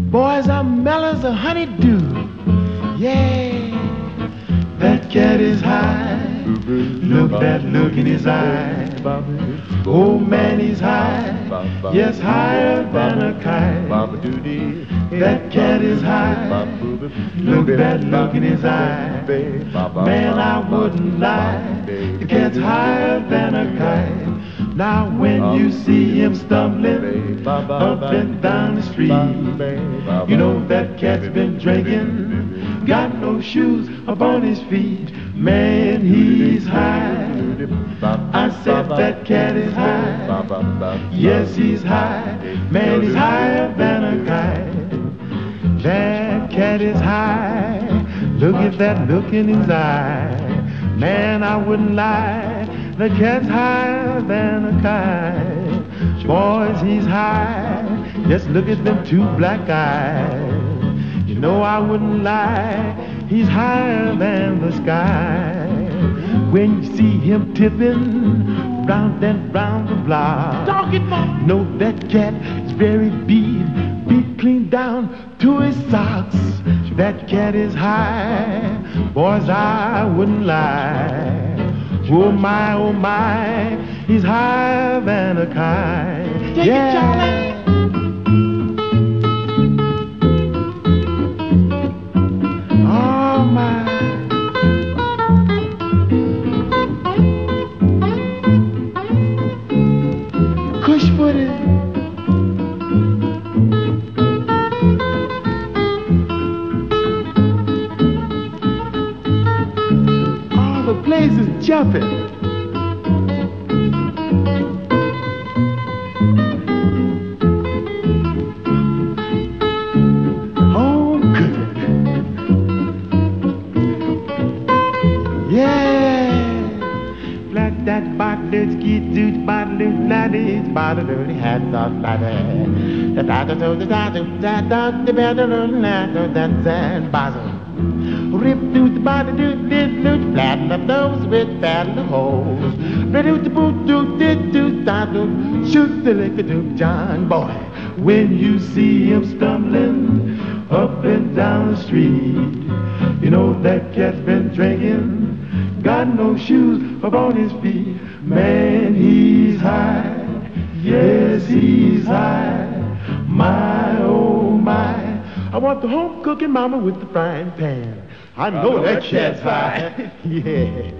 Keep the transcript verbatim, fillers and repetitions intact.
Boys, I'm mellow as a honeydew. Yeah, that cat is high. Look that look in his eye. Oh man, he's high. Yes, higher than a kite. That cat is high. Look that look in his eye. Man, I wouldn't lie. The cat's higher than a kite. Now when you see him stumbling up and down the street, you know that cat's been drinking, got no shoes upon his feet. Man, he's high. I said that cat is high. Yes, he's high. Man, he's higher than a kite. That cat is high. Look at that look in his eye. Man, I wouldn't lie. The cat's higher than a kite. Boys, he's high. Just look at them two black eyes. You know I wouldn't lie. He's higher than the sky. When you see him tipping round and round the block, Talk it, Mom. know that cat is very beat, beat clean down to his socks. That cat is high. Boys, I wouldn't lie. Oh my, oh my, he's higher than a kite. Take yeah. it, Charlie. Oh my. Cush footed. Oh, the place is jumping. Oh, good. Yeah. Black that bottle, ski suit, bottle, laddie, bottle, hats off, laddie. The doctor told the doctor, that doctor, better learn that, that's that bottle. Rip through the body, do this, do flatten up those with fatten holes. Ready with the boot, do this, do that, do shoot the liquor, do John boy. When you see him stumbling up and down the street, you know that cat's been drinking, got no shoes upon his feet. Man, he's high. Yes, he's high. My, oh my. I want the home cooking mama with the frying pan. I know, I know that cat's high. Yeah.